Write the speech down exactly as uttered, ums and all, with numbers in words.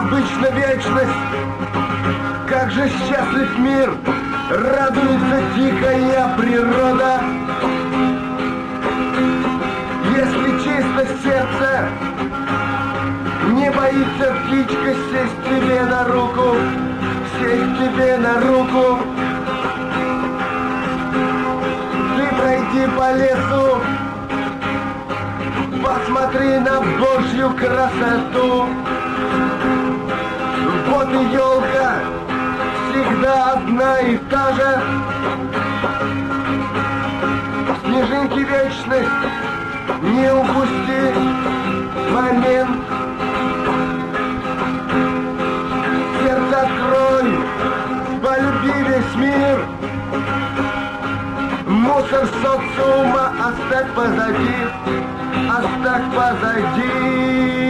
обычно вечность. Как же счастлив мир, радуется дикая природа. Если чисто сердце, не боится птичка сесть тебе на руку, сесть тебе на руку. Ты пройди по лесу, посмотри на Божью красоту. Вот и елка, всегда одна и та же. Снежинки вечность, не упусти момент. Сердце открой, полюби весь мир. Мусор социума оставь позади, оставь позади.